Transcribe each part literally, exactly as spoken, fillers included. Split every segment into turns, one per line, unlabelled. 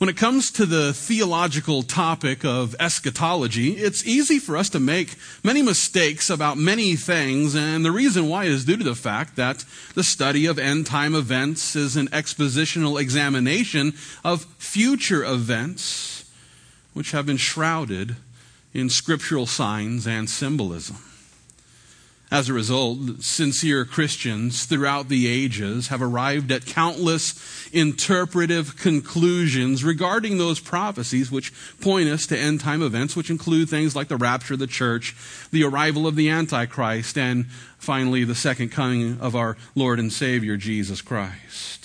When it comes to the theological topic of eschatology, it's easy for us to make many mistakes about many things, and the reason why is due to the fact that the study of end-time events is an expositional examination of future events which have been shrouded in scriptural signs and symbolism. As a result, sincere Christians throughout the ages have arrived at countless interpretive conclusions regarding those prophecies which point us to end-time events, which include things like the rapture of the church, the arrival of the Antichrist, and finally the second coming of our Lord and Savior, Jesus Christ.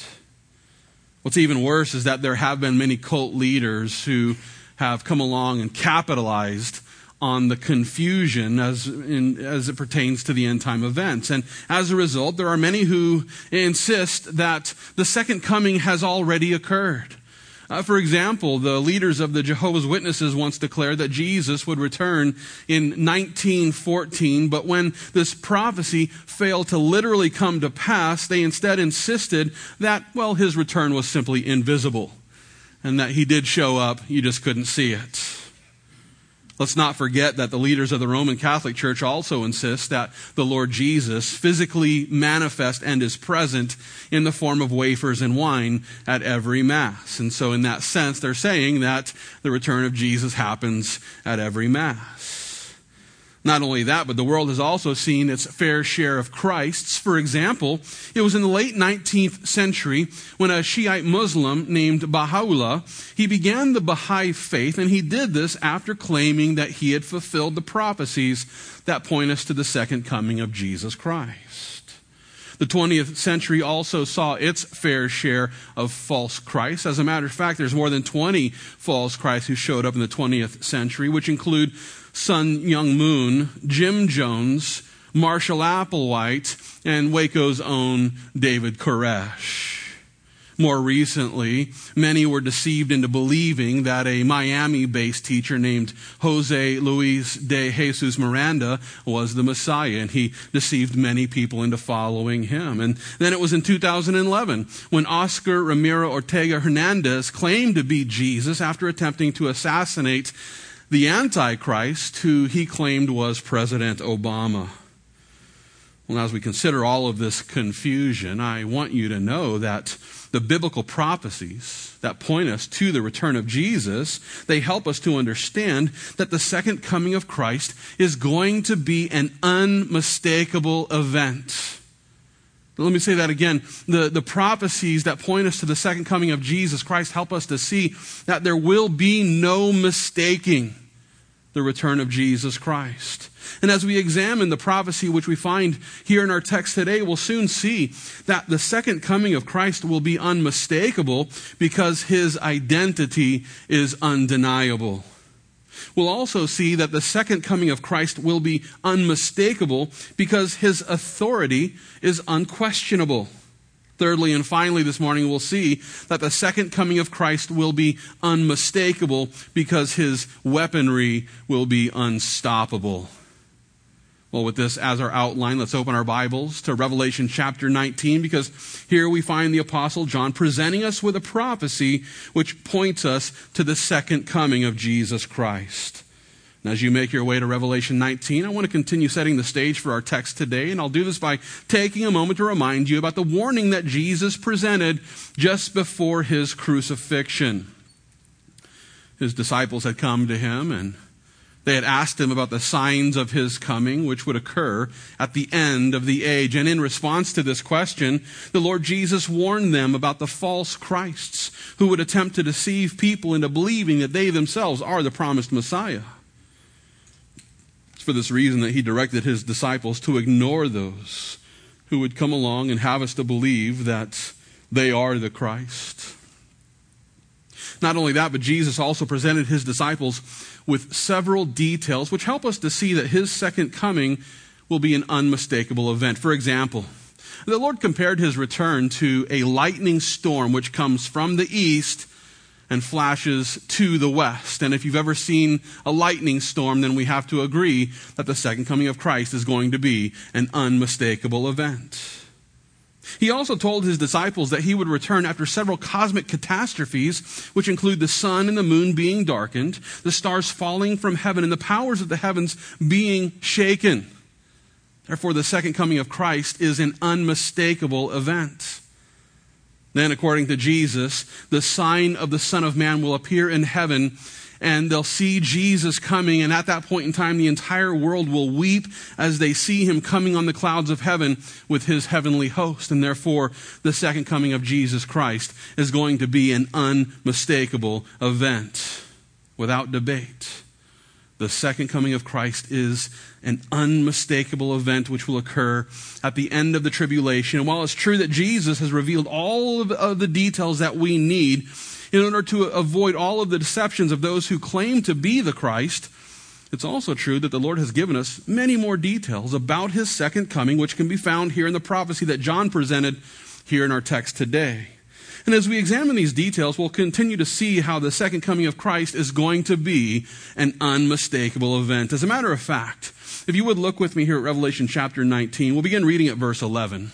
What's even worse is that there have been many cult leaders who have come along and capitalized on the confusion as in, as it pertains to the end-time events. And as a result, there are many who insist that the second coming has already occurred. Uh, for example, the leaders of the Jehovah's Witnesses once declared that Jesus would return in nineteen fourteen, but when this prophecy failed to literally come to pass, they instead insisted that, well, his return was simply invisible, and that he did show up, you just couldn't see it. Let's not forget that the leaders of the Roman Catholic Church also insist that the Lord Jesus physically manifest and is present in the form of wafers and wine at every Mass. And so in that sense, they're saying that the return of Jesus happens at every Mass. Not only that, but the world has also seen its fair share of Christs. For example, it was in the late nineteenth century when a Shiite Muslim named Baha'u'llah, he began the Baha'i faith, and he did this after claiming that he had fulfilled the prophecies that point us to the second coming of Jesus Christ. The twentieth century also saw its fair share of false Christs. As a matter of fact, there's more than twenty false Christs who showed up in the twentieth century, which include Sun Myung Moon, Jim Jones, Marshall Applewhite, and Waco's own David Koresh. More recently, many were deceived into believing that a Miami-based teacher named Jose Luis de Jesus Miranda was the Messiah, and he deceived many people into following him. And then it was in two thousand eleven when Oscar Ramiro Ortega Hernandez claimed to be Jesus after attempting to assassinate the Antichrist, who he claimed was President Obama. Well, as we consider all of this confusion, I want you to know that the biblical prophecies that point us to the return of Jesus, they help us to understand that the second coming of Christ is going to be an unmistakable event. Let me say that again. The, the prophecies that point us to the second coming of Jesus Christ help us to see that there will be no mistaking the return of Jesus Christ. And as we examine the prophecy which we find here in our text today, we'll soon see that the second coming of Christ will be unmistakable because his identity is undeniable. We'll also see that the second coming of Christ will be unmistakable because his authority is unquestionable. Thirdly and finally this morning, we'll see that the second coming of Christ will be unmistakable because his weaponry will be unstoppable. Well, with this as our outline, let's open our Bibles to Revelation chapter nineteen, because here we find the Apostle John presenting us with a prophecy which points us to the second coming of Jesus Christ. And as you make your way to Revelation nineteen, I want to continue setting the stage for our text today, and I'll do this by taking a moment to remind you about the warning that Jesus presented just before his crucifixion. His disciples had come to him, and they had asked him about the signs of his coming, which would occur at the end of the age. And in response to this question, the Lord Jesus warned them about the false Christs who would attempt to deceive people into believing that they themselves are the promised Messiah. It's for this reason that he directed his disciples to ignore those who would come along and have us to believe that they are the Christ. Not only that, but Jesus also presented his disciples with several details which help us to see that his second coming will be an unmistakable event. For example, the Lord compared his return to a lightning storm which comes from the east and flashes to the west. And if you've ever seen a lightning storm, then we have to agree that the second coming of Christ is going to be an unmistakable event. He also told his disciples that he would return after several cosmic catastrophes, which include the sun and the moon being darkened, the stars falling from heaven, and the powers of the heavens being shaken. Therefore, the second coming of Christ is an unmistakable event. Then, according to Jesus, the sign of the Son of Man will appear in heaven, and they'll see Jesus coming, and at that point in time, the entire world will weep as they see him coming on the clouds of heaven with his heavenly host. And therefore, the second coming of Jesus Christ is going to be an unmistakable event, without debate. The second coming of Christ is an unmistakable event which will occur at the end of the tribulation. And while it's true that Jesus has revealed all of, of the details that we need in order to avoid all of the deceptions of those who claim to be the Christ, it's also true that the Lord has given us many more details about his second coming, which can be found here in the prophecy that John presented here in our text today. And as we examine these details, we'll continue to see how the second coming of Christ is going to be an unmistakable event. As a matter of fact, if you would look with me here at Revelation chapter nineteen, we'll begin reading at verse eleven.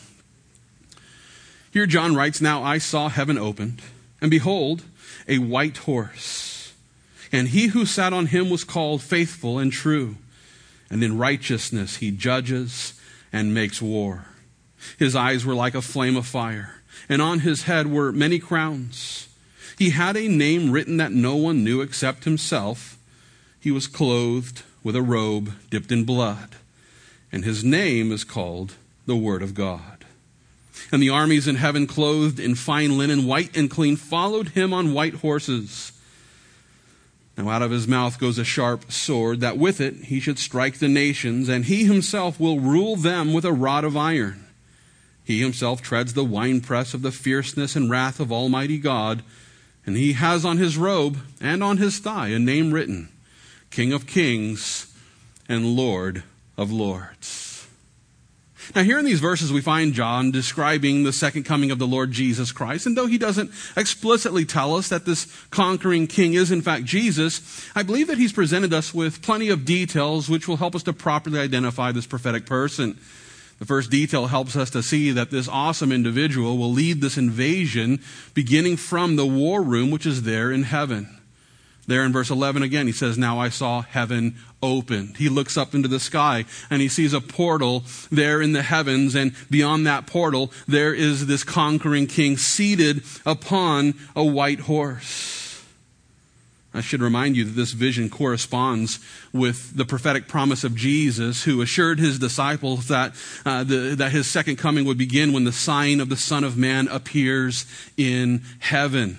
Here John writes, "Now I saw heaven opened, and behold, a white horse. And he who sat on him was called Faithful and True. And in righteousness he judges and makes war. His eyes were like a flame of fire, and on his head were many crowns. He had a name written that no one knew except himself. He was clothed with a robe dipped in blood, and his name is called the Word of God. And the armies in heaven, clothed in fine linen, white and clean, followed him on white horses. Now out of his mouth goes a sharp sword, that with it he should strike the nations, and he himself will rule them with a rod of iron. He himself treads the winepress of the fierceness and wrath of Almighty God, and he has on his robe and on his thigh a name written, King of Kings and Lord of Lords." Now here in these verses we find John describing the second coming of the Lord Jesus Christ. And though he doesn't explicitly tell us that this conquering king is in fact Jesus, I believe that he's presented us with plenty of details which will help us to properly identify this prophetic person. The first detail helps us to see that this awesome individual will lead this invasion beginning from the war room which is there in heaven. There in verse eleven again, he says, "Now I saw heaven opened." He looks up into the sky and he sees a portal there in the heavens, and beyond that portal, there is this conquering king seated upon a white horse. I should remind you that this vision corresponds with the prophetic promise of Jesus, who assured his disciples that, uh, the, that his second coming would begin when the sign of the Son of Man appears in heaven.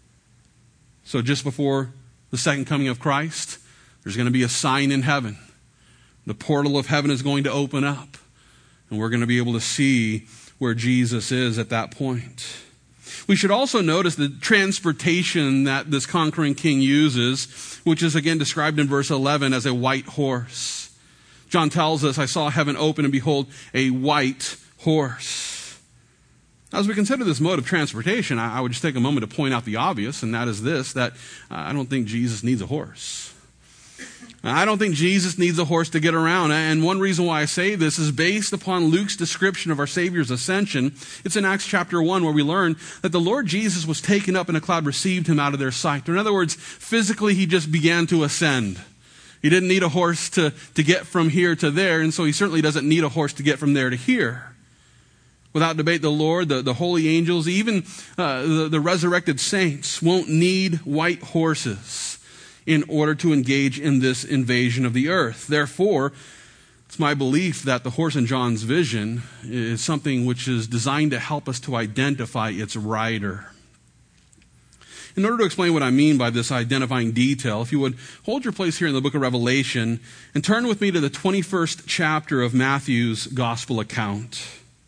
So just before the second coming of Christ, there's going to be a sign in heaven. The portal of heaven is going to open up, and we're going to be able to see where Jesus is at that point. We should also notice the transportation that this conquering king uses, which is again described in verse eleven as a white horse. John tells us, "I saw heaven open, and behold, a white horse." As we consider this mode of transportation, I would just take a moment to point out the obvious, and that is this, that I don't think Jesus needs a horse. I don't think Jesus needs a horse to get around. And one reason why I say this is based upon Luke's description of our Savior's ascension. It's in Acts chapter one where we learn that the Lord Jesus was taken up and a cloud received him out of their sight. In other words, physically he just began to ascend. He didn't need a horse to, to get from here to there, and so he certainly doesn't need a horse to get from there to here. Without debate, the Lord, the, the holy angels, even uh, the, the resurrected saints won't need white horses in order to engage in this invasion of the earth. Therefore, it's my belief that the horse in John's vision is something which is designed to help us to identify its rider. In order to explain what I mean by this identifying detail, if you would hold your place here in the book of Revelation and turn with me to the twenty-first chapter of Matthew's gospel account.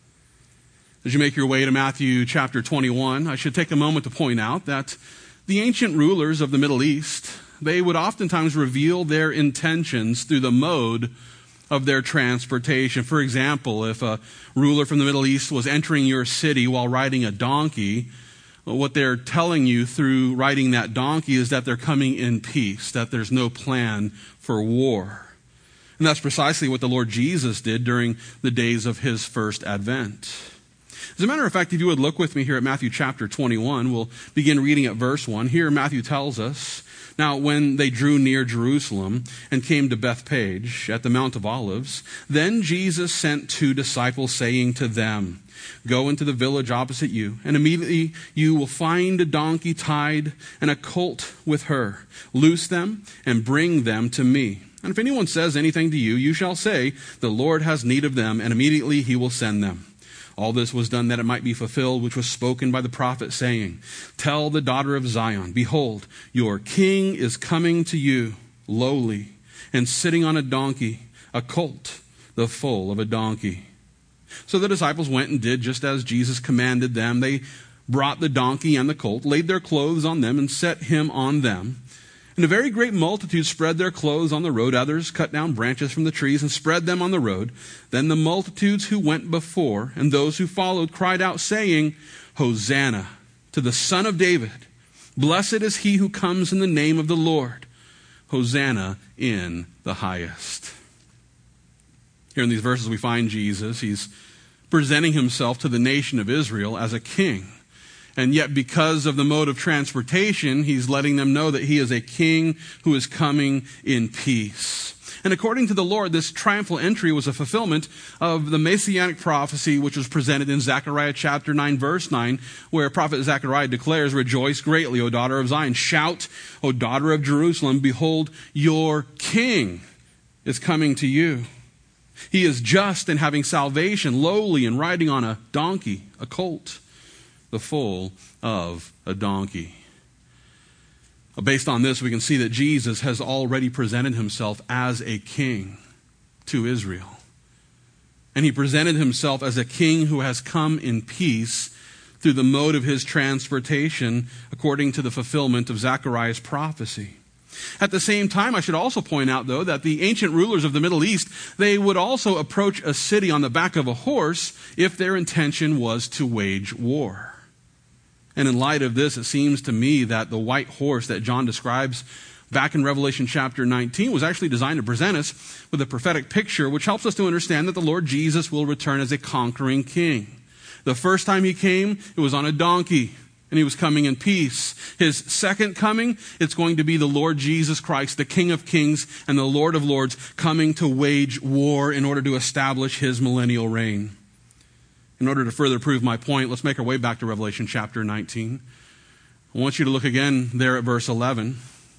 As you make your way to Matthew chapter twenty-one, I should take a moment to point out that the ancient rulers of the Middle East, they would oftentimes reveal their intentions through the mode of their transportation. For example, if a ruler from the Middle East was entering your city while riding a donkey, what they're telling you through riding that donkey is that they're coming in peace, that there's no plan for war. And that's precisely what the Lord Jesus did during the days of his first advent. As a matter of fact, if you would look with me here at Matthew chapter twenty-one, we'll begin reading at verse one. Here Matthew tells us, "Now when they drew near Jerusalem and came to Bethphage at the Mount of Olives, then Jesus sent two disciples, saying to them, 'Go into the village opposite you, and immediately you will find a donkey tied and a colt with her. Loose them and bring them to me. And if anyone says anything to you, you shall say, the Lord has need of them, and immediately he will send them.' All this was done that it might be fulfilled, which was spoken by the prophet, saying, 'Tell the daughter of Zion, behold, your king is coming to you, lowly, and sitting on a donkey, a colt, the foal of a donkey.'" So the disciples went and did just as Jesus commanded them. They brought the donkey and the colt, laid their clothes on them, and set him on them. And a very great multitude spread their clothes on the road. Others cut down branches from the trees and spread them on the road. Then the multitudes who went before and those who followed cried out, saying, "Hosanna to the Son of David. Blessed is he who comes in the name of the Lord. Hosanna in the highest." Here in these verses we find Jesus. He's presenting himself to the nation of Israel as a king. And yet because of the mode of transportation, he's letting them know that he is a king who is coming in peace. And according to the Lord, this triumphal entry was a fulfillment of the messianic prophecy which was presented in Zechariah chapter nine, verse nine, where prophet Zechariah declares, "Rejoice greatly, O daughter of Zion. Shout, O daughter of Jerusalem. Behold, your king is coming to you. He is just and having salvation, lowly and riding on a donkey, a colt, the foal of a donkey." Based on this, we can see that Jesus has already presented himself as a king to Israel. And he presented himself as a king who has come in peace through the mode of his transportation, according to the fulfillment of Zechariah's prophecy. At the same time, I should also point out, though, that the ancient rulers of the Middle East, they would also approach a city on the back of a horse if their intention was to wage war. And in light of this, it seems to me that the white horse that John describes back in Revelation chapter nineteen was actually designed to present us with a prophetic picture which helps us to understand that the Lord Jesus will return as a conquering king. The first time he came, it was on a donkey, and he was coming in peace. His second coming, it's going to be the Lord Jesus Christ, the King of Kings and the Lord of Lords, coming to wage war in order to establish his millennial reign. In order to further prove my point, let's make our way back to Revelation chapter nineteen. I want you to look again there at verse eleven.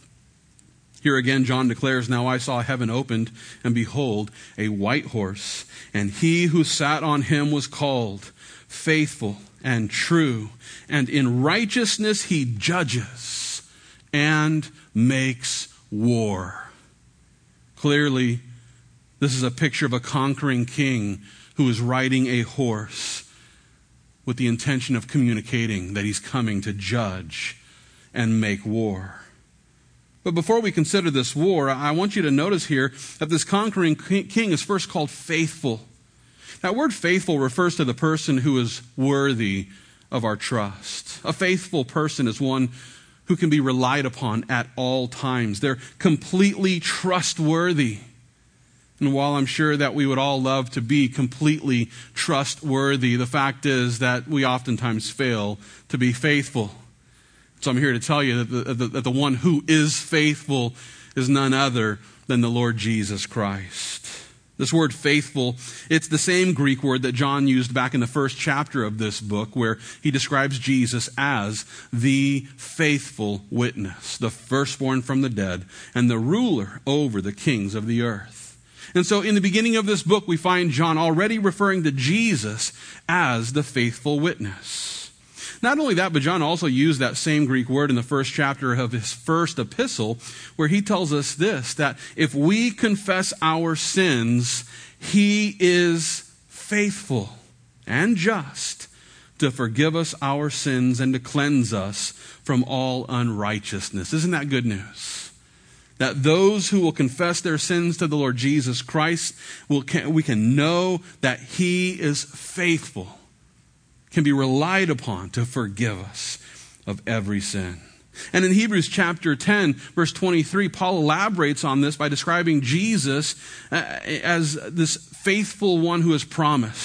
Here again, John declares, "Now I saw heaven opened, and behold, a white horse, and he who sat on him was called Faithful and True, and in righteousness he judges and makes war." Clearly, this is a picture of a conquering king who is riding a horse with the intention of communicating that he's coming to judge and make war. But before we consider this war, I want you to notice here that this conquering king is first called faithful. That word faithful refers to the person who is worthy of our trust. A faithful person is one who can be relied upon at all times. They're completely trustworthy. And while I'm sure that we would all love to be completely trustworthy, the fact is that we oftentimes fail to be faithful. So I'm here to tell you that the, that the one who is faithful is none other than the Lord Jesus Christ. This word faithful, it's the same Greek word that John used back in the first chapter of this book, where he describes Jesus as the faithful witness, the firstborn from the dead, and the ruler over the kings of the earth. And so in the beginning of this book, we find John already referring to Jesus as the faithful witness. Not only that, but John also used that same Greek word in the first chapter of his first epistle, where he tells us this, that if we confess our sins, he is faithful and just to forgive us our sins and to cleanse us from all unrighteousness. Isn't that good news? That those who will confess their sins to the Lord Jesus Christ, will can, we can know that he is faithful, can be relied upon to forgive us of every sin. And in Hebrews chapter ten, verse twenty-three, Paul elaborates on this by describing Jesus as this faithful one who has promised.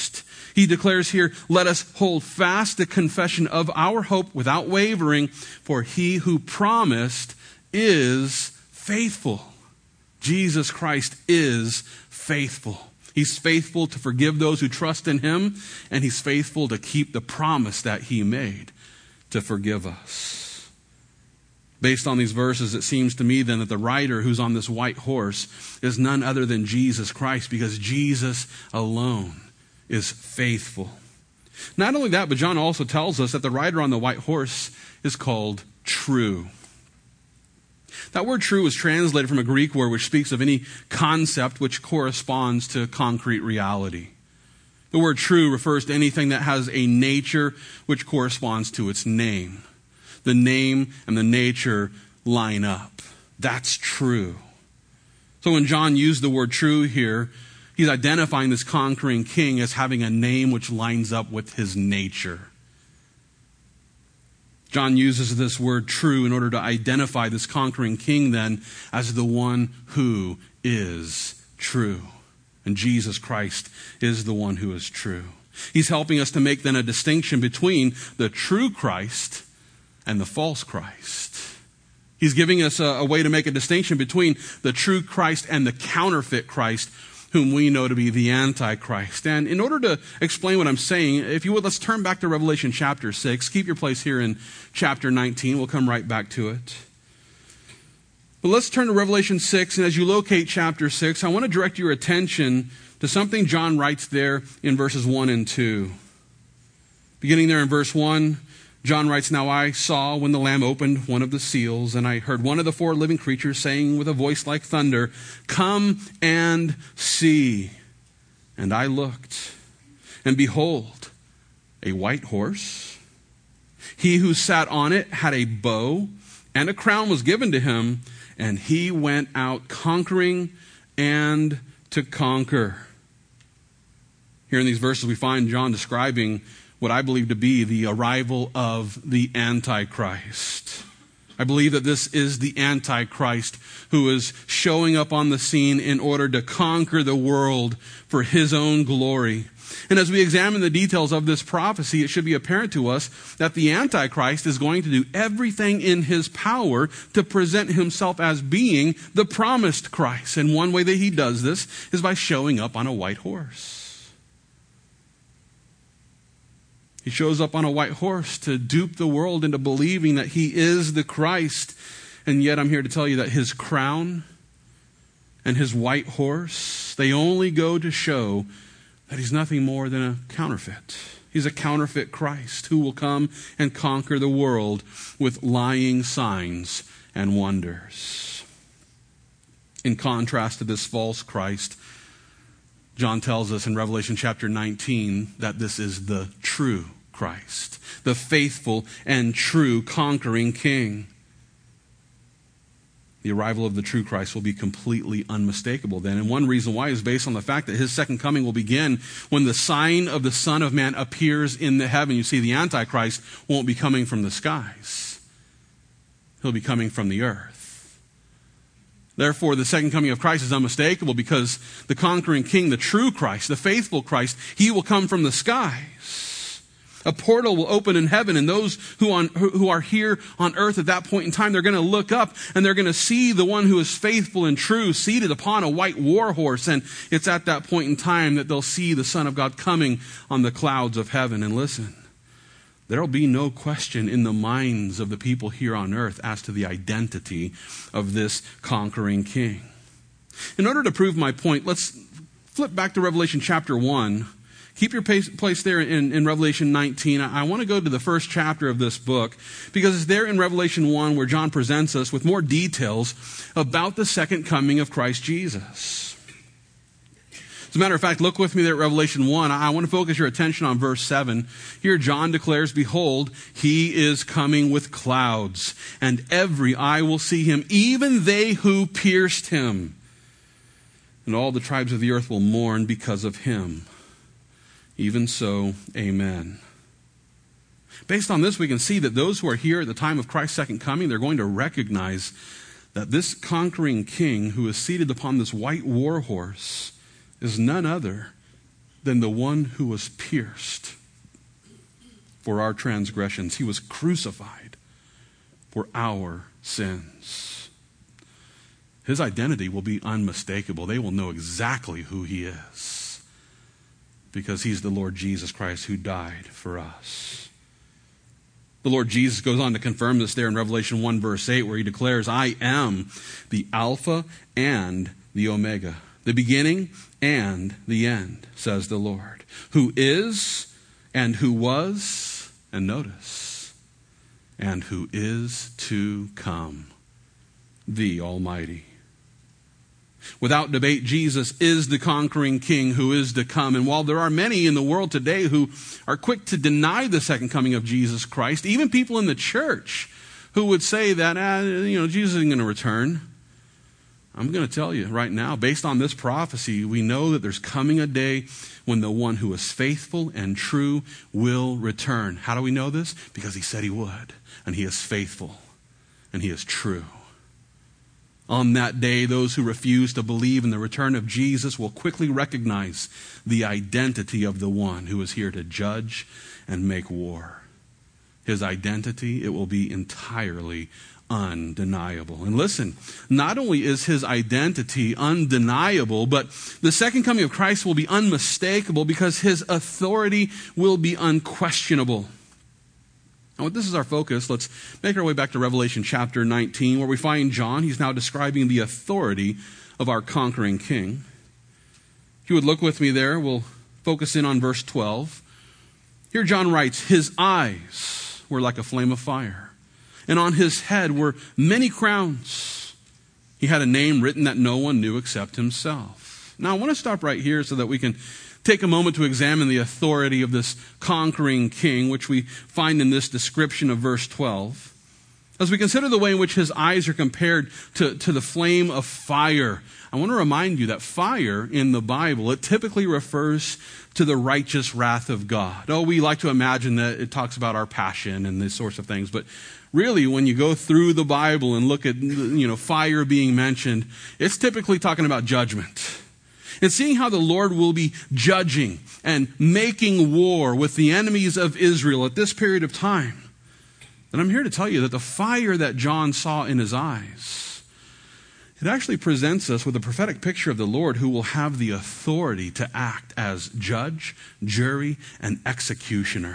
He declares here, let us hold fast the confession of our hope without wavering, for he who promised is faithful. Jesus Christ is faithful. He's faithful to forgive those who trust in him, and he's faithful to keep the promise that he made to forgive us. Based on these verses, it seems to me then that the rider who's on this white horse is none other than Jesus Christ, because Jesus alone is faithful. Not only that, but John also tells us that the rider on the white horse is called true. That word true is translated from a Greek word which speaks of any concept which corresponds to concrete reality. The word true refers to anything that has a nature which corresponds to its name. The name and the nature line up. That's true. So when John used the word true here, he's identifying this conquering king as having a name which lines up with his nature. John uses this word true in order to identify this conquering king then as the one who is true. And Jesus Christ is the one who is true. He's helping us to make then a distinction between the true Christ and the false Christ. He's giving us a, a way to make a distinction between the true Christ and the counterfeit Christ, whom we know to be the Antichrist. And in order to explain what I'm saying, if you would, let's turn back to Revelation chapter six. Keep your place here in chapter nineteen. We'll come right back to it. But let's turn to Revelation six, and as you locate chapter six, I want to direct your attention to something John writes there in verses one and two. Beginning there in verse one, John writes, "Now I saw when the Lamb opened one of the seals, and I heard one of the four living creatures saying with a voice like thunder, 'Come and see.' And I looked, and behold, a white horse. He who sat on it had a bow, and a crown was given to him, and he went out conquering and to conquer." Here in these verses we find John describing what I believe to be the arrival of the Antichrist. I believe that this is the Antichrist who is showing up on the scene in order to conquer the world for his own glory. And as we examine the details of this prophecy, it should be apparent to us that the Antichrist is going to do everything in his power to present himself as being the promised Christ. And one way that he does this is by showing up on a white horse. He shows up on a white horse to dupe the world into believing that he is the Christ. And yet I'm here to tell you that his crown and his white horse, they only go to show that he's nothing more than a counterfeit. He's a counterfeit Christ who will come and conquer the world with lying signs and wonders. In contrast to this false Christ, John tells us in Revelation chapter nineteen that this is the true Christ, the faithful and true conquering King. The arrival of the true Christ will be completely unmistakable then. And one reason why is based on the fact that his second coming will begin when the sign of the Son of Man appears in the heaven. You see, the Antichrist won't be coming from the skies. He'll be coming from the earth. Therefore, the second coming of Christ is unmistakable because the conquering King, the true Christ, the faithful Christ, he will come from the skies. A portal will open in heaven, and those who, on, who are here on earth at that point in time, they're going to look up and they're going to see the one who is faithful and true seated upon a white war horse. And it's at that point in time that they'll see the Son of God coming on the clouds of heaven. And listen, there will be no question in the minds of the people here on earth as to the identity of this conquering King. In order to prove my point, let's flip back to Revelation chapter one. Keep your place there in, in Revelation nineteen. I, I want to go to the first chapter of this book because it's there in Revelation one where John presents us with more details about the second coming of Christ Jesus. As a matter of fact, look with me there at Revelation one. I want to focus your attention on verse seven. Here John declares, "Behold, he is coming with clouds, and every eye will see him, even they who pierced him. And all the tribes of the earth will mourn because of him. Even so, amen." Based on this, we can see that those who are here at the time of Christ's second coming, they're going to recognize that this conquering King who is seated upon this white war horse is none other than the one who was pierced for our transgressions. He was crucified for our sins. His identity will be unmistakable. They will know exactly who he is because he's the Lord Jesus Christ who died for us. The Lord Jesus goes on to confirm this there in Revelation one verse eight, where he declares, I am the Alpha and the Omega, the beginning and the end, says the Lord, who is and who was, and notice, and who is to come, the Almighty. Without debate, Jesus is the conquering king who is to come. And while there are many in the world today who are quick to deny the second coming of Jesus Christ, even people in the church who would say that, ah, you know, Jesus isn't going to return, I'm going to tell you right now, based on this prophecy, we know that there's coming a day when the one who is faithful and true will return. How do we know this? Because he said he would, and he is faithful, and he is true. On that day, those who refuse to believe in the return of Jesus will quickly recognize the identity of the one who is here to judge and make war. His identity, it will be entirely undeniable. And listen, not only is his identity undeniable, but the second coming of Christ will be unmistakable because his authority will be unquestionable. Now, this is our focus. Let's make our way back to Revelation chapter nineteen, where we find John. He's now describing the authority of our conquering king. If you would look with me there, we'll focus in on verse twelve. Here John writes, his eyes were like a flame of fire, and on his head were many crowns. He had a name written that no one knew except himself. Now, I want to stop right here so that we can take a moment to examine the authority of this conquering king, which we find in this description of verse twelve. As we consider the way in which his eyes are compared to, to the flame of fire, I want to remind you that fire in the Bible, it typically refers to the righteous wrath of God. Oh, we like to imagine that it talks about our passion and these sorts of things, but really, when you go through the Bible and look at, you know, fire being mentioned, it's typically talking about judgment. And seeing how the Lord will be judging and making war with the enemies of Israel at this period of time, then I'm here to tell you that the fire that John saw in his eyes, it actually presents us with a prophetic picture of the Lord who will have the authority to act as judge, jury, and executioner.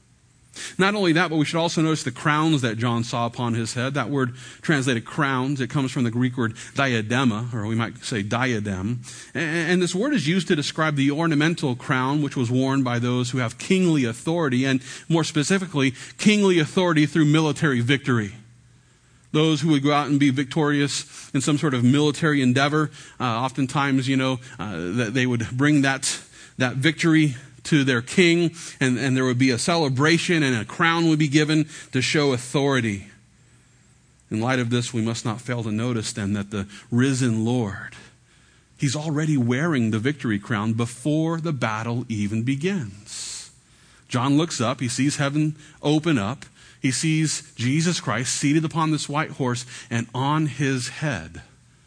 Not only that, but we should also notice the crowns that John saw upon his head. That word translated crowns, it comes from the Greek word diadema, or we might say diadem. And this word is used to describe the ornamental crown which was worn by those who have kingly authority, and more specifically, kingly authority through military victory. Those who would go out and be victorious in some sort of military endeavor, uh, oftentimes, you know, uh, that they would bring that, that victory to their king, and, and there would be a celebration and a crown would be given to show authority. In light of this, we must not fail to notice then that the risen Lord, he's already wearing the victory crown before the battle even begins. John looks up, he sees heaven open up, he sees Jesus Christ seated upon this white horse, and on his head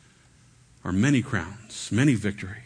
are many crowns, many victories.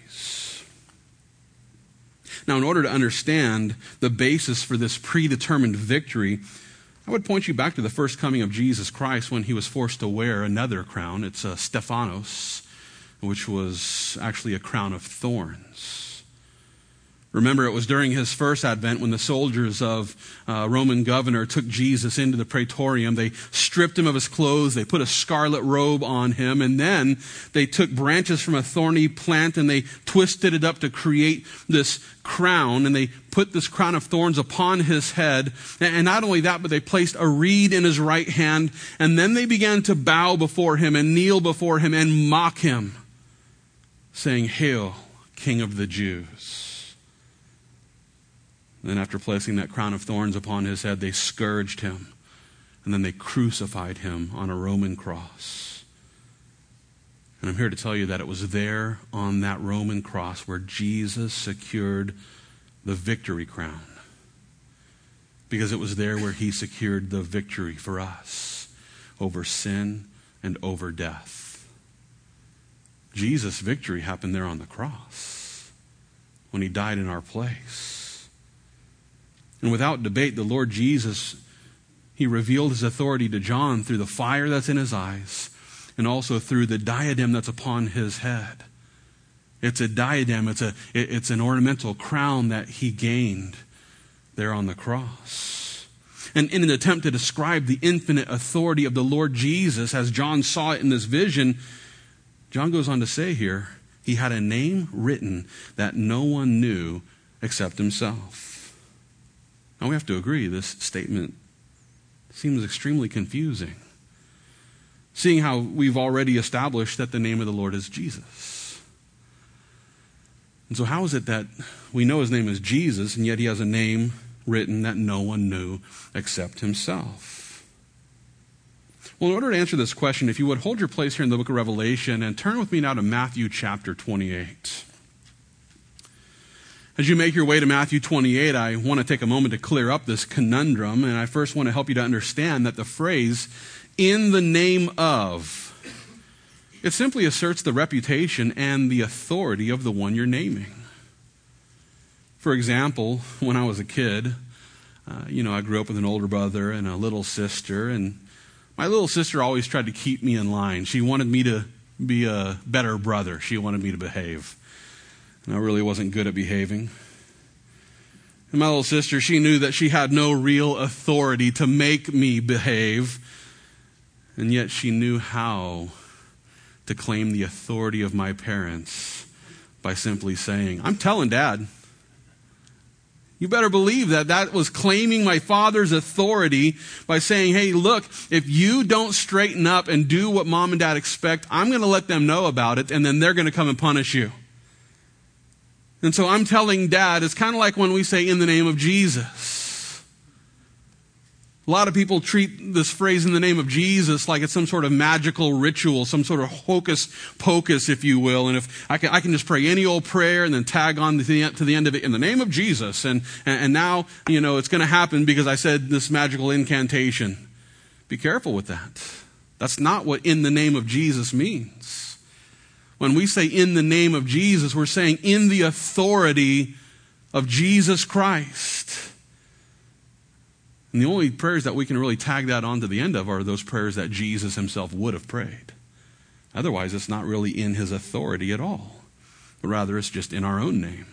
Now, in order to understand the basis for this predetermined victory, I would point you back to the first coming of Jesus Christ when he was forced to wear another crown. It's a Stephanos, which was actually a crown of thorns. Remember, it was during his first advent when the soldiers of uh, Roman governor took Jesus into the praetorium. They stripped him of his clothes. They put a scarlet robe on him. And then they took branches from a thorny plant and they twisted it up to create this crown. And they put this crown of thorns upon his head. And not only that, but they placed a reed in his right hand. And then they began to bow before him and kneel before him and mock him, saying, "Hail, King of the Jews." Then after placing that crown of thorns upon his head, they scourged him. And then they crucified him on a Roman cross. And I'm here to tell you that it was there on that Roman cross where Jesus secured the victory crown. Because it was there where he secured the victory for us over sin and over death. Jesus' victory happened there on the cross. when he died in our place. And without debate, the Lord Jesus, he revealed his authority to John through the fire that's in his eyes and also through the diadem that's upon his head. It's a diadem, it's a it's an ornamental crown that he gained there on the cross. And in an attempt to describe the infinite authority of the Lord Jesus as John saw it in this vision, John goes on to say here, he had a name written that no one knew except himself. Now we have to agree, this statement seems extremely confusing, seeing how we've already established that the name of the Lord is Jesus. And so how is it that we know his name is Jesus, and yet he has a name written that no one knew except himself? Well, in order to answer this question, if you would hold your place here in the book of Revelation and turn with me now to Matthew chapter twenty-eight. As you make your way to Matthew twenty-eight, I want to take a moment to clear up this conundrum, and I first want to help you to understand that the phrase, "in the name of," it simply asserts the reputation and the authority of the one you're naming. For example, when I was a kid, uh, you know, I grew up with an older brother and a little sister, and my little sister always tried to keep me in line. She wanted me to be a better brother. She wanted me to behave. And I really wasn't good at behaving. And my little sister, she knew that she had no real authority to make me behave, and yet she knew how to claim the authority of my parents by simply saying, "I'm telling Dad." You better believe that that was claiming my father's authority by saying, "Hey, look, if you don't straighten up and do what Mom and Dad expect, I'm going to let them know about it, and then they're going to come and punish you." And so I'm telling Dad, it's kind of like when we say, "in the name of Jesus." A lot of people treat this phrase, "in the name of Jesus," like it's some sort of magical ritual, some sort of hocus pocus, if you will. And if I can, I can just pray any old prayer and then tag on to the, to the end of it, "in the name of Jesus." And, and, and now, you know, it's going to happen because I said this magical incantation. Be careful with that. That's not what "in the name of Jesus" means. When we say "in the name of Jesus," we're saying in the authority of Jesus Christ. And the only prayers that we can really tag that on to the end of are those prayers that Jesus himself would have prayed. Otherwise, it's not really in his authority at all. But rather, it's just in our own name.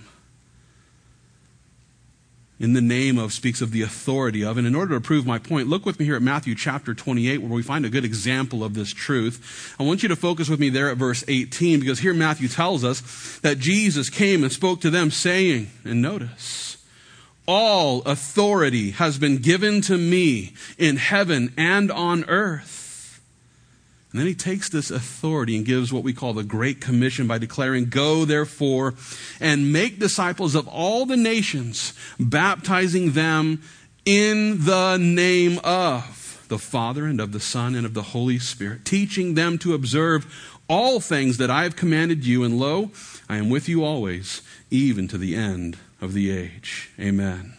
"In the name of" speaks of the authority of. And in order to prove my point, look with me here at Matthew chapter twenty-eight, where we find a good example of this truth. I want you to focus with me there at verse eighteen, because here Matthew tells us that Jesus came and spoke to them saying, and notice, "All authority has been given to me in heaven and on earth." And then he takes this authority and gives what we call the Great Commission by declaring, "Go therefore and make disciples of all the nations, baptizing them in the name of the Father and of the Son and of the Holy Spirit, teaching them to observe all things that I have commanded you. And lo, I am with you always, even to the end of the age." Amen.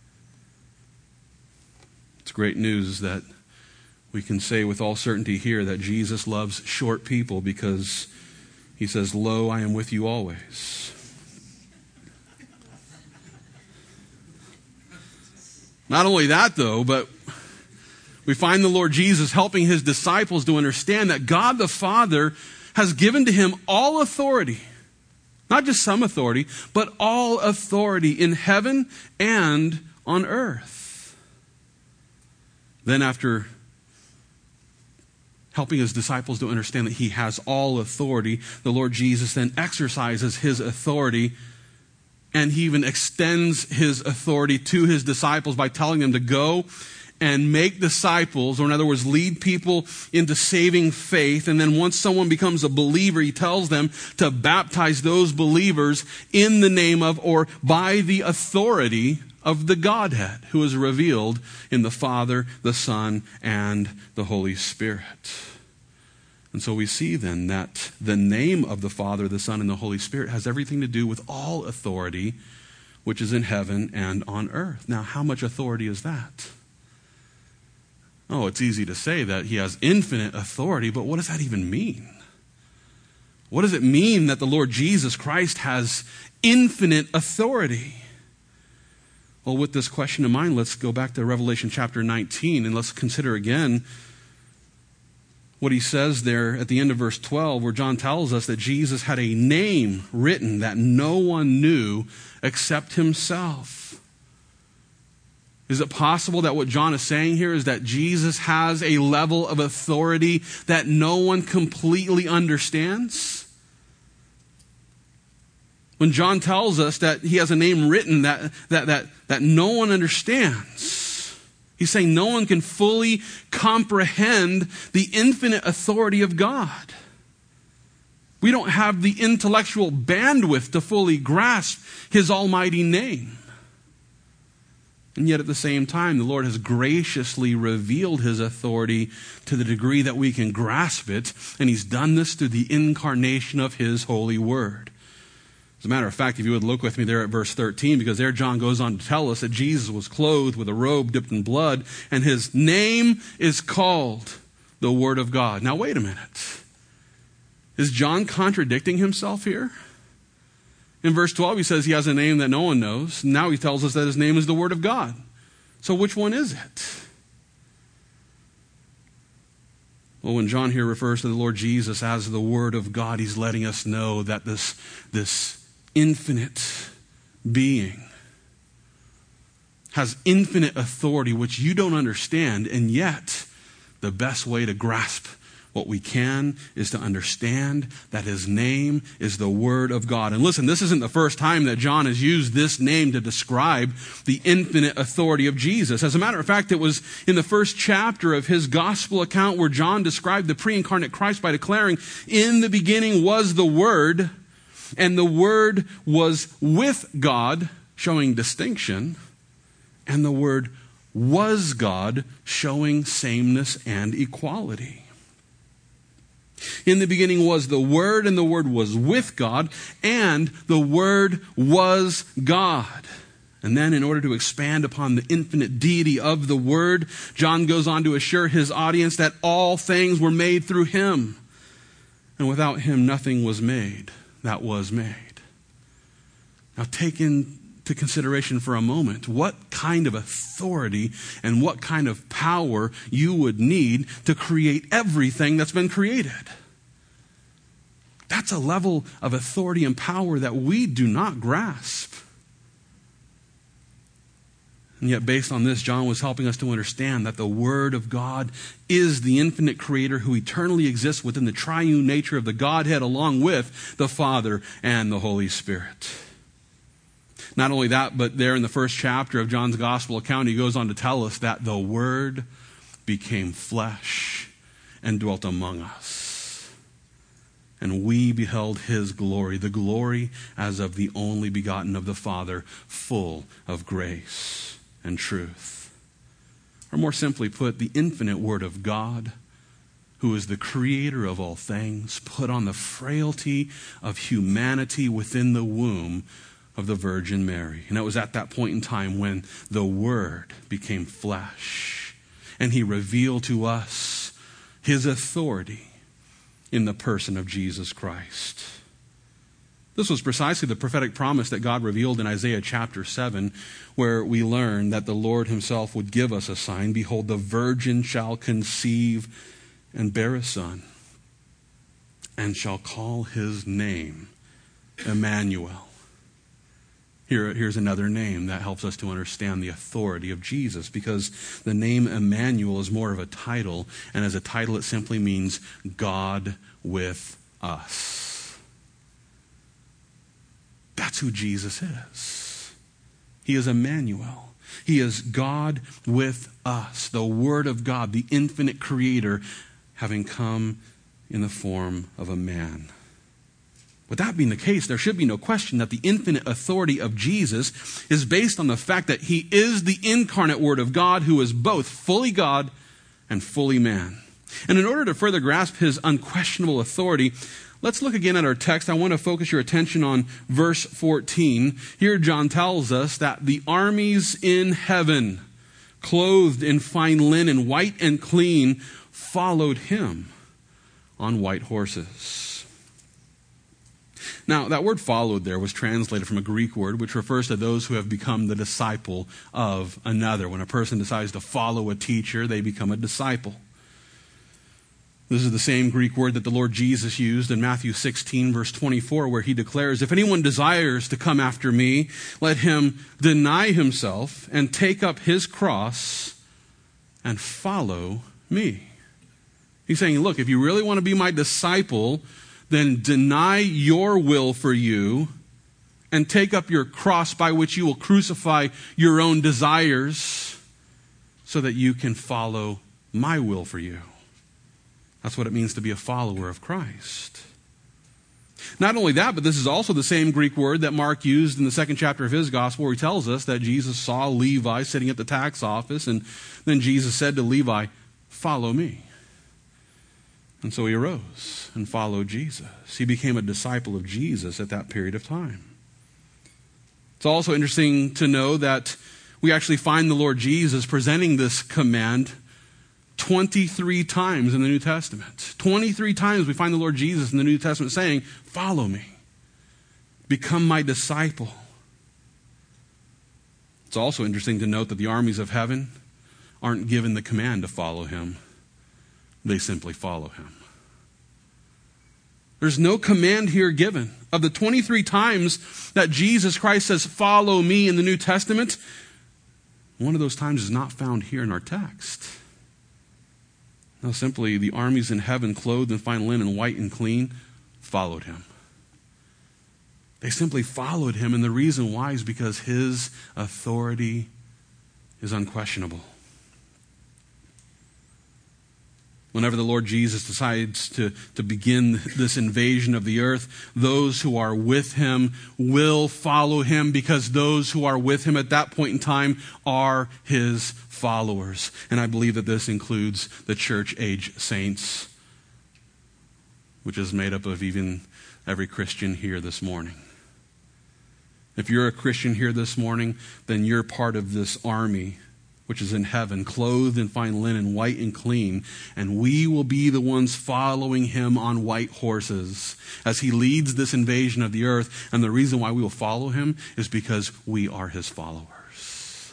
It's great news that we can say with all certainty here that Jesus loves short people, because he says, "Lo, I am with you always." Not only that, though, but we find the Lord Jesus helping his disciples to understand that God the Father has given to him all authority. Not just some authority, but all authority in heaven and on earth. Then after helping his disciples to understand that he has all authority, the Lord Jesus then exercises his authority, and he even extends his authority to his disciples by telling them to go and make disciples, or in other words, lead people into saving faith. And then once someone becomes a believer, he tells them to baptize those believers in the name of, or by the authority of the Godhead, who is revealed in the Father, the Son, and the Holy Spirit. And so we see then that the name of the Father, the Son, and the Holy Spirit has everything to do with all authority, which is in heaven and on earth. Now, how much authority is that? Oh, it's easy to say that he has infinite authority, but what does that even mean? What does it mean that the Lord Jesus Christ has infinite authority? Well, with this question in mind, let's go back to Revelation chapter nineteen and let's consider again what he says there at the end of verse twelve, where John tells us that Jesus had a name written that no one knew except himself. Is it possible that what John is saying here is that Jesus has a level of authority that no one completely understands? When John tells us that he has a name written that, that, that, that no one understands, he's saying no one can fully comprehend the infinite authority of God. We don't have the intellectual bandwidth to fully grasp his almighty name. And yet at the same time, the Lord has graciously revealed his authority to the degree that we can grasp it. And he's done this through the incarnation of his holy word. As a matter of fact, if you would look with me there at verse thirteen, because there John goes on to tell us that Jesus was clothed with a robe dipped in blood, and his name is called the Word of God. Now wait a minute. Is John contradicting himself here? In verse twelve, he says he has a name that no one knows. Now he tells us that his name is the Word of God. So which one is it? Well, when John here refers to the Lord Jesus as the Word of God, he's letting us know that this, this infinite being has infinite authority, which you don't understand, and yet the best way to grasp what we can is to understand that his name is the Word of God. And listen, this isn't the first time that John has used this name to describe the infinite authority of Jesus. As a matter of fact, it was in the first chapter of his gospel account where John described the pre-incarnate Christ by declaring, "In the beginning was the Word, and the Word was with God," showing distinction, and the Word was God, showing sameness and equality. In the beginning was the Word, and the Word was with God, and the Word was God. And then in order to expand upon the infinite deity of the Word, John goes on to assure his audience that all things were made through him. And without him, nothing was made that was made. Now take into consideration for a moment what kind of authority and what kind of power you would need to create everything that's been created. That's a level of authority and power that we do not grasp. And yet based on this, John was helping us to understand that the Word of God is the infinite creator who eternally exists within the triune nature of the Godhead along with the Father and the Holy Spirit. Not only that, but there in the first chapter of John's gospel account, he goes on to tell us that the Word became flesh and dwelt among us. And we beheld his glory, the glory as of the only begotten of the Father, full of grace and truth. Or more simply put, the infinite Word of God, who is the creator of all things, put on the frailty of humanity within the womb of the Virgin Mary. And it was at that point in time when the Word became flesh, and he revealed to us his authority in the person of Jesus Christ. This was precisely the prophetic promise that God revealed in Isaiah chapter seven, where we learn that the Lord himself would give us a sign. Behold, the virgin shall conceive and bear a son, and shall call his name Emmanuel. Here, here's another name that helps us to understand the authority of Jesus, because the name Emmanuel is more of a title, and as a title it simply means God with us. That's who Jesus is. He is Emmanuel. He is God with us, the Word of God, the infinite creator, having come in the form of a man. With that being the case, there should be no question that the infinite authority of Jesus is based on the fact that he is the incarnate Word of God, who is both fully God and fully man. And in order to further grasp his unquestionable authority, let's look again at our text. I want to focus your attention on verse fourteen. Here John tells us that the armies in heaven, clothed in fine linen, white and clean, followed him on white horses. Now, that word followed there was translated from a Greek word, which refers to those who have become the disciple of another. When a person decides to follow a teacher, they become a disciple. This is the same Greek word that the Lord Jesus used in Matthew sixteen, verse twenty-four, where he declares, "If anyone desires to come after me, let him deny himself and take up his cross and follow me." He's saying, look, if you really want to be my disciple, then deny your will for you and take up your cross by which you will crucify your own desires so that you can follow my will for you. That's what it means to be a follower of Christ. Not only that, but this is also the same Greek word that Mark used in the second chapter of his gospel, where he tells us that Jesus saw Levi sitting at the tax office, and then Jesus said to Levi, "Follow me." And so he arose and followed Jesus. He became a disciple of Jesus at that period of time. It's also interesting to know that we actually find the Lord Jesus presenting this command twenty-three times in the New Testament. twenty-three times we find the Lord Jesus in the New Testament saying, "Follow me. Become my disciple." It's also interesting to note that the armies of heaven aren't given the command to follow him. They simply follow him. There's no command here given. Of the twenty-three times that Jesus Christ says, "Follow me" in the New Testament, one of those times is not found here in our text. No, simply the armies in heaven, clothed in fine linen, white and clean, followed him. They simply followed him, and the reason why is because his authority is unquestionable. Whenever the Lord Jesus decides to, to begin this invasion of the earth, those who are with him will follow him, because those who are with him at that point in time are his followers. And I believe that this includes the church age saints, which is made up of even every Christian here this morning. If you're a Christian here this morning, then you're part of this army which is in heaven, clothed in fine linen, white and clean, and we will be the ones following him on white horses as he leads this invasion of the earth. And the reason why we will follow him is because we are his followers.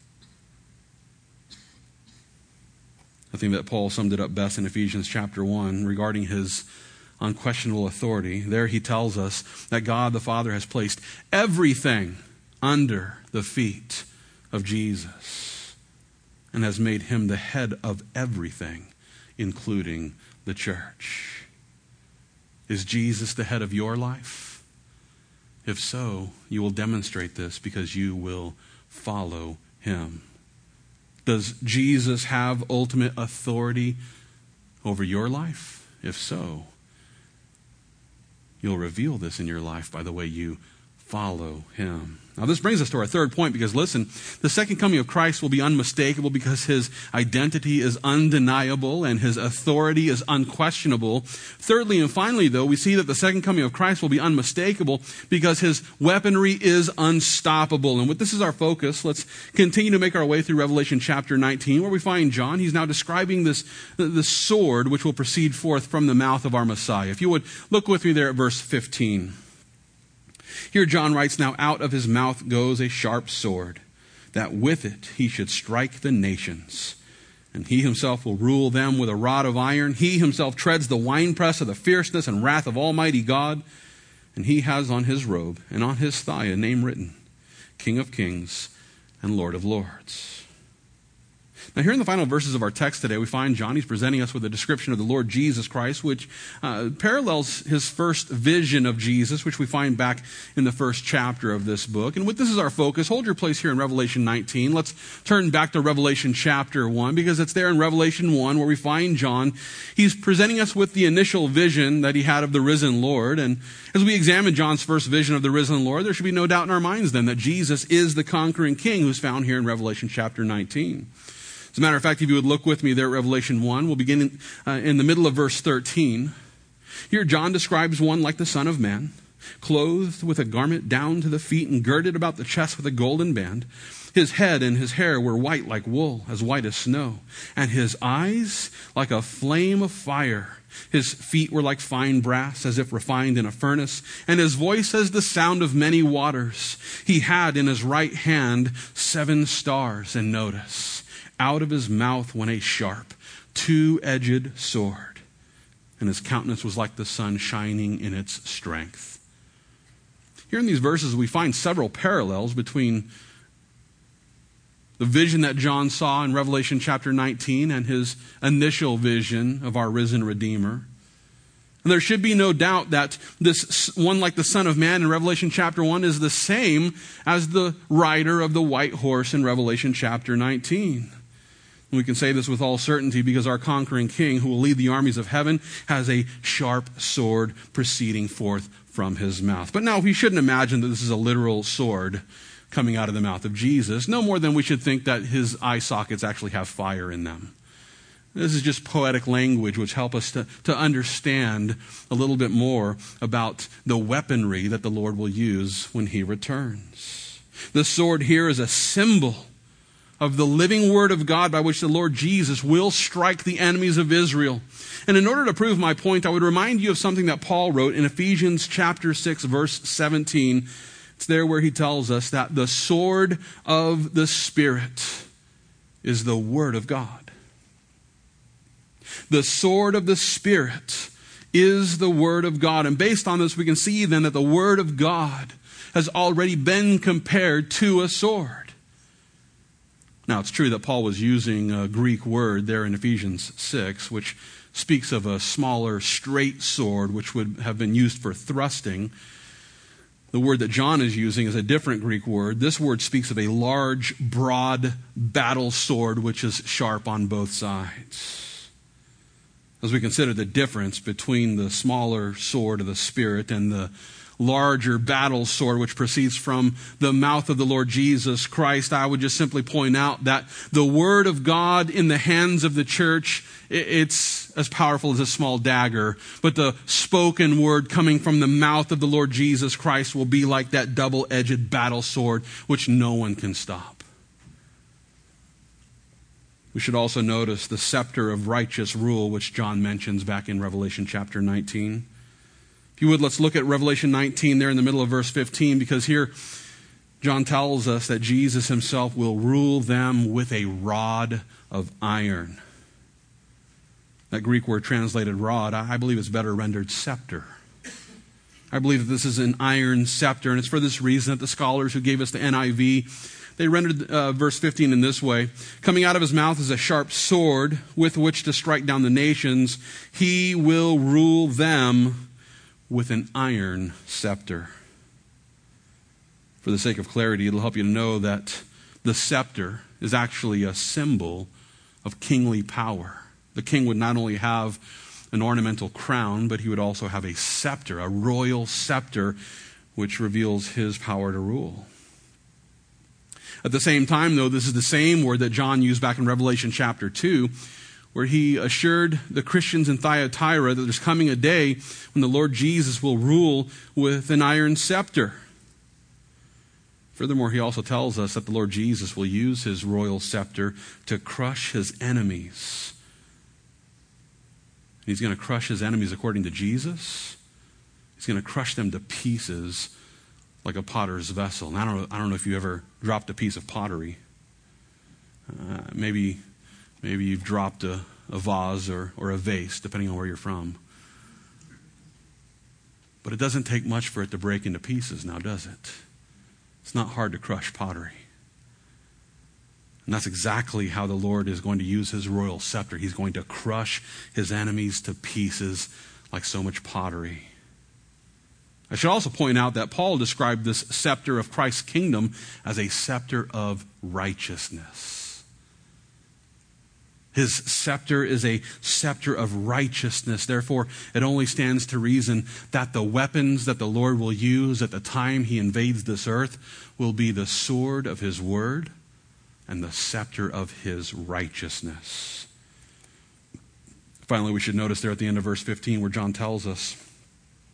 I think that Paul summed it up best in Ephesians chapter one regarding his unquestionable authority. There he tells us that God the Father has placed everything under the feet of Jesus and has made him the head of everything, including the church. Is Jesus the head of your life? If so, you will demonstrate this because you will follow him. Does Jesus have ultimate authority over your life? If so, you'll reveal this in your life by the way you follow him. Now this brings us to our third point, because listen, the second coming of Christ will be unmistakable because his identity is undeniable and his authority is unquestionable. Thirdly and finally, though, we see that the second coming of Christ will be unmistakable because his weaponry is unstoppable. And with this as our focus, let's continue to make our way through Revelation chapter nineteen, where we find John. He's now describing this, the sword which will proceed forth from the mouth of our Messiah. If you would look with me there at verse fifteen. Here John writes, "Now out of his mouth goes a sharp sword, that with it he should strike the nations. And he himself will rule them with a rod of iron. He himself treads the winepress of the fierceness and wrath of Almighty God. And he has on his robe and on his thigh a name written, King of Kings and Lord of Lords." Now here in the final verses of our text today, we find John, he's presenting us with a description of the Lord Jesus Christ, which uh, parallels his first vision of Jesus, which we find back in the first chapter of this book. And with this as our focus, hold your place here in Revelation nineteen. Let's turn back to Revelation chapter one, because it's there in Revelation one where we find John. He's presenting us with the initial vision that he had of the risen Lord. And as we examine John's first vision of the risen Lord, there should be no doubt in our minds then that Jesus is the conquering king who's found here in Revelation chapter nineteen. As a matter of fact, if you would look with me there at Revelation one, we'll begin in, uh, in the middle of verse thirteen. Here John describes one like the Son of Man, clothed with a garment down to the feet and girded about the chest with a golden band. His head and his hair were white like wool, as white as snow, and his eyes like a flame of fire. His feet were like fine brass, as if refined in a furnace, and his voice as the sound of many waters. He had in his right hand seven stars, and notice, out of his mouth went a sharp, two-edged sword, and his countenance was like the sun shining in its strength. Here in these verses, we find several parallels between the vision that John saw in Revelation chapter nineteen and his initial vision of our risen Redeemer. And there should be no doubt that this one like the Son of Man in Revelation chapter one is the same as the rider of the white horse in Revelation chapter nineteen. And we can say this with all certainty because our conquering King, who will lead the armies of heaven, has a sharp sword proceeding forth from his mouth. But now we shouldn't imagine that this is a literal sword coming out of the mouth of Jesus, no more than we should think that his eye sockets actually have fire in them. This is just poetic language which help us to, to understand a little bit more about the weaponry that the Lord will use when he returns. The sword here is a symbol of the living word of God by which the Lord Jesus will strike the enemies of Israel. And in order to prove my point, I would remind you of something that Paul wrote in Ephesians chapter six, verse seventeen. It's there where he tells us that the sword of the Spirit is the Word of God. The sword of the Spirit is the Word of God. And based on this, we can see then that the Word of God has already been compared to a sword. Now, it's true that Paul was using a Greek word there in Ephesians six, which speaks of a smaller, straight sword, which would have been used for thrusting. The word that John is using is a different Greek word. This word speaks of a large, broad battle sword which is sharp on both sides. As we consider the difference between the smaller sword of the Spirit and the larger battle sword which proceeds from the mouth of the Lord Jesus Christ, I would just simply point out that the Word of God in the hands of the church, it's as powerful as a small dagger, but the spoken word coming from the mouth of the Lord Jesus Christ will be like that double-edged battle sword which no one can stop. We should also notice the scepter of righteous rule which John mentions back in Revelation chapter nineteen. If you would, let's look at Revelation nineteen there in the middle of verse fifteen, because here John tells us that Jesus himself will rule them with a rod of iron. That Greek word translated rod, I believe it's better rendered scepter. I believe that this is an iron scepter, and it's for this reason that the scholars who gave us the N I V, they rendered uh, verse fifteen in this way: coming out of his mouth is a sharp sword with which to strike down the nations. He will rule them with an iron scepter. For the sake of clarity, it'll help you to know that the scepter is actually a symbol of kingly power. The king would not only have an ornamental crown, but he would also have a scepter, a royal scepter, which reveals his power to rule. At the same time, though, this is the same word that John used back in Revelation chapter two, where he assured the Christians in Thyatira that there's coming a day when the Lord Jesus will rule with an iron scepter. Furthermore, he also tells us that the Lord Jesus will use his royal scepter to crush his enemies. He's going to crush his enemies according to Jesus. He's going to crush them to pieces like a potter's vessel. And I don't know, I don't know if you ever dropped a piece of pottery. Uh, maybe... Maybe you've dropped a, a vase or, or a vase, depending on where you're from. But it doesn't take much for it to break into pieces now, does it? It's not hard to crush pottery. And that's exactly how the Lord is going to use his royal scepter. He's going to crush his enemies to pieces like so much pottery. I should also point out that Paul described this scepter of Christ's kingdom as a scepter of righteousness. His scepter is a scepter of righteousness. Therefore, it only stands to reason that the weapons that the Lord will use at the time he invades this earth will be the sword of his word and the scepter of his righteousness. Finally, we should notice there at the end of verse fifteen where John tells us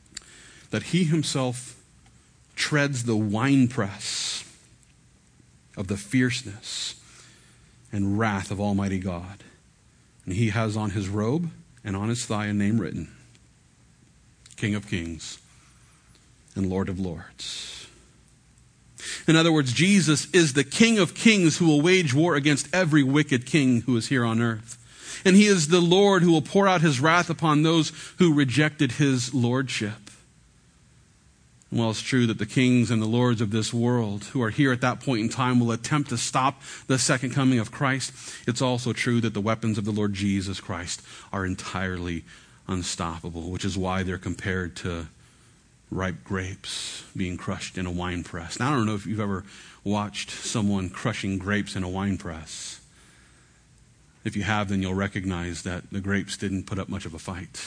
that he himself treads the winepress of the fierceness and wrath of Almighty God. And he has on his robe and on his thigh a name written, King of Kings and Lord of Lords. In other words, Jesus is the King of Kings who will wage war against every wicked king who is here on earth. And he is the Lord who will pour out his wrath upon those who rejected his lordship. And while it's true that the kings and the lords of this world who are here at that point in time will attempt to stop the second coming of Christ, it's also true that the weapons of the Lord Jesus Christ are entirely unstoppable, which is why they're compared to ripe grapes being crushed in a wine press. Now, I don't know if you've ever watched someone crushing grapes in a wine press. If you have, then you'll recognize that the grapes didn't put up much of a fight.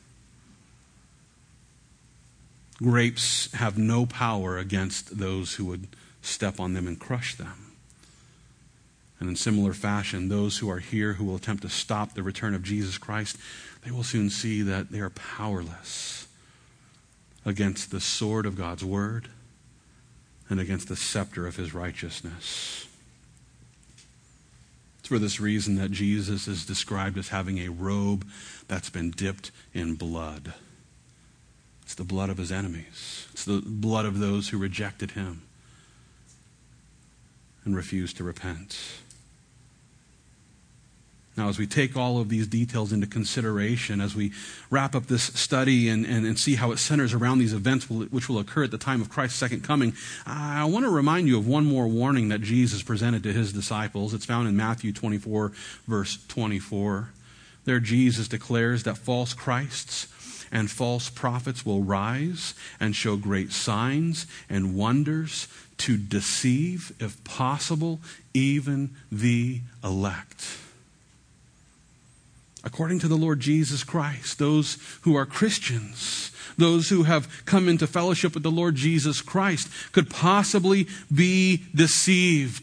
Grapes have no power against those who would step on them and crush them. And in similar fashion, those who are here who will attempt to stop the return of Jesus Christ, they will soon see that they are powerless against the sword of God's word and against the scepter of his righteousness. It's for this reason that Jesus is described as having a robe that's been dipped in blood. It's the blood of his enemies. It's the blood of those who rejected him and refused to repent. Now, as we take all of these details into consideration, as we wrap up this study and, and, and see how it centers around these events which will occur at the time of Christ's second coming, I want to remind you of one more warning that Jesus presented to his disciples. It's found in Matthew twenty-four, verse twenty-four. There, Jesus declares that false Christs and false prophets will rise and show great signs and wonders to deceive, if possible, even the elect. According to the Lord Jesus Christ, those who are Christians, those who have come into fellowship with the Lord Jesus Christ, could possibly be deceived.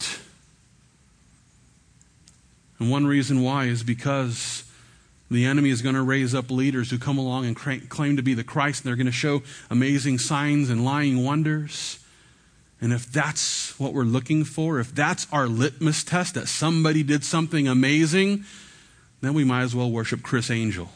And one reason why is because the enemy is going to raise up leaders who come along and claim to be the Christ, and they're going to show amazing signs and lying wonders. And if that's what we're looking for, if that's our litmus test, that somebody did something amazing, then we might as well worship Chris Angel.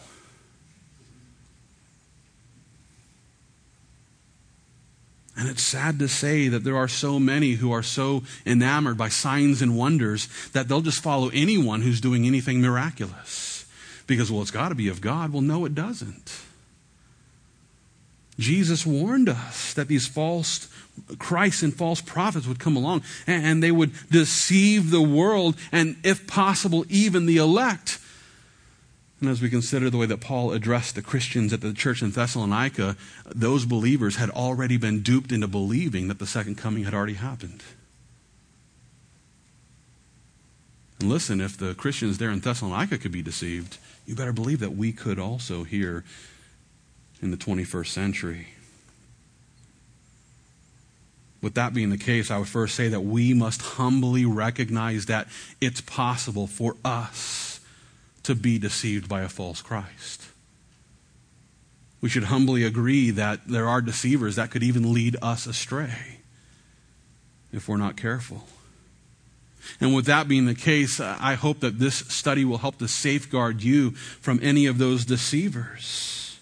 And it's sad to say that there are so many who are so enamored by signs and wonders that they'll just follow anyone who's doing anything miraculous. Because, well, it's got to be of God. Well, no, it doesn't. Jesus warned us that these false Christ and false prophets would come along and they would deceive the world and, if possible, even the elect. And as we consider the way that Paul addressed the Christians at the church in Thessalonica, those believers had already been duped into believing that the second coming had already happened. And listen, if the Christians there in Thessalonica could be deceived, you better believe that we could also here in the twenty-first century. With that being the case, I would first say that we must humbly recognize that it's possible for us to be deceived by a false Christ. We should humbly agree that there are deceivers that could even lead us astray if we're not careful. And with that being the case, I hope that this study will help to safeguard you from any of those deceivers.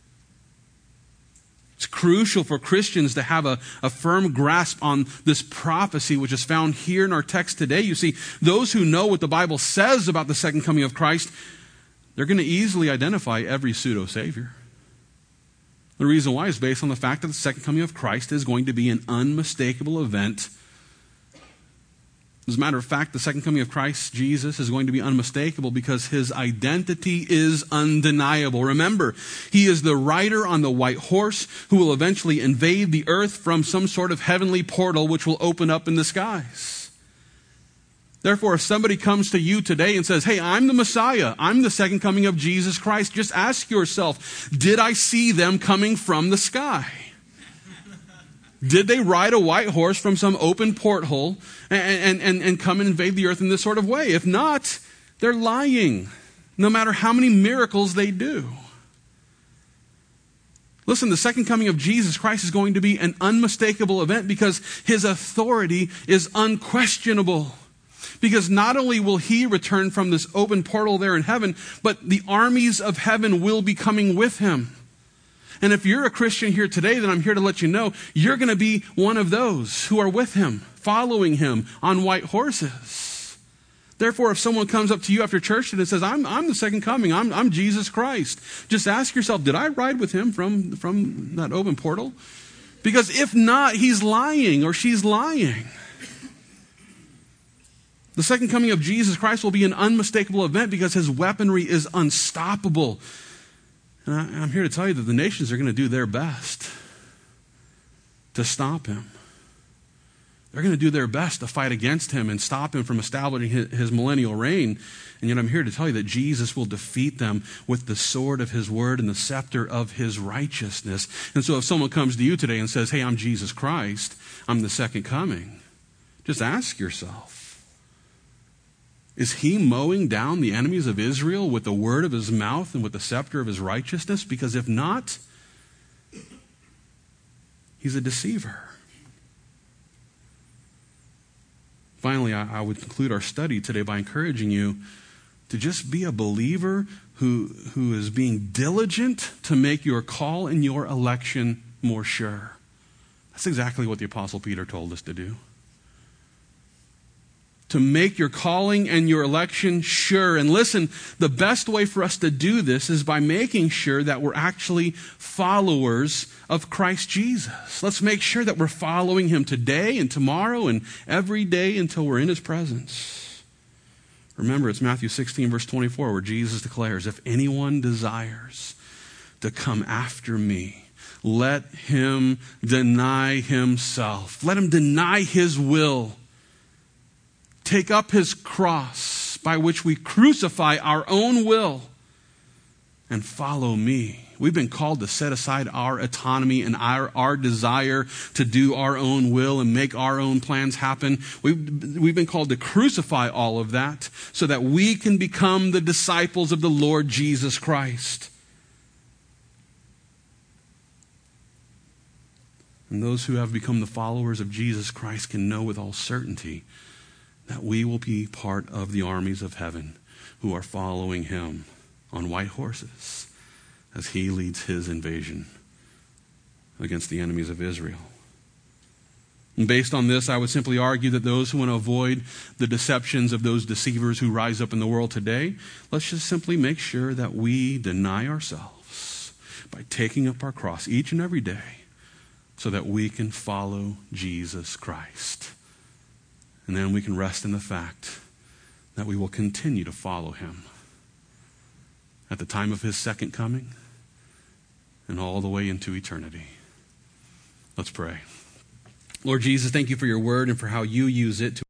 It's crucial for Christians to have a, a firm grasp on this prophecy which is found here in our text today. You see, those who know what the Bible says about the second coming of Christ, they're going to easily identify every pseudo-savior. The reason why is based on the fact that the second coming of Christ is going to be an unmistakable event. As a matter of fact, the second coming of Christ Jesus is going to be unmistakable because his identity is undeniable. Remember, he is the rider on the white horse who will eventually invade the earth from some sort of heavenly portal which will open up in the skies. Therefore, if somebody comes to you today and says, hey, I'm the Messiah, I'm the second coming of Jesus Christ, just ask yourself, did I see them coming from the sky? Did they ride a white horse from some open porthole and, and, and come and invade the earth in this sort of way? If not, they're lying, no matter how many miracles they do. Listen, the second coming of Jesus Christ is going to be an unmistakable event because his authority is unquestionable. Because not only will he return from this open portal there in heaven, but the armies of heaven will be coming with him. And if you're a Christian here today, then I'm here to let you know you're going to be one of those who are with him, following him on white horses. Therefore, if someone comes up to you after church and says, I'm, I'm the second coming, I'm, I'm Jesus Christ, just ask yourself, did I ride with him from, from that open portal? Because if not, he's lying or she's lying. The second coming of Jesus Christ will be an unmistakable event because his weaponry is unstoppable. And I, I'm here to tell you that the nations are going to do their best to stop him. They're going to do their best to fight against him and stop him from establishing his, his millennial reign. And yet I'm here to tell you that Jesus will defeat them with the sword of his word and the scepter of his righteousness. And so if someone comes to you today and says, hey, I'm Jesus Christ, I'm the second coming, just ask yourself, is he mowing down the enemies of Israel with the word of his mouth and with the scepter of his righteousness? Because if not, he's a deceiver. Finally, I, I would conclude our study today by encouraging you to just be a believer who, who is being diligent to make your call and your election more sure. That's exactly what the Apostle Peter told us to do. To make your calling and your election sure. And listen, the best way for us to do this is by making sure that we're actually followers of Christ Jesus. Let's make sure that we're following him today and tomorrow and every day until we're in his presence. Remember, it's Matthew sixteen, verse twenty-four, where Jesus declares, if anyone desires to come after me, let him deny himself. Let him deny his will. Take up his cross by which we crucify our own will and follow me. We've been called to set aside our autonomy and our, our desire to do our own will and make our own plans happen. We've, we've been called to crucify all of that so that we can become the disciples of the Lord Jesus Christ. And those who have become the followers of Jesus Christ can know with all certainty that we will be part of the armies of heaven who are following him on white horses as he leads his invasion against the enemies of Israel. And based on this, I would simply argue that those who want to avoid the deceptions of those deceivers who rise up in the world today, let's just simply make sure that we deny ourselves by taking up our cross each and every day so that we can follow Jesus Christ. And then we can rest in the fact that we will continue to follow him at the time of his second coming and all the way into eternity. Let's pray. Lord Jesus, thank you for your word and for how you use it to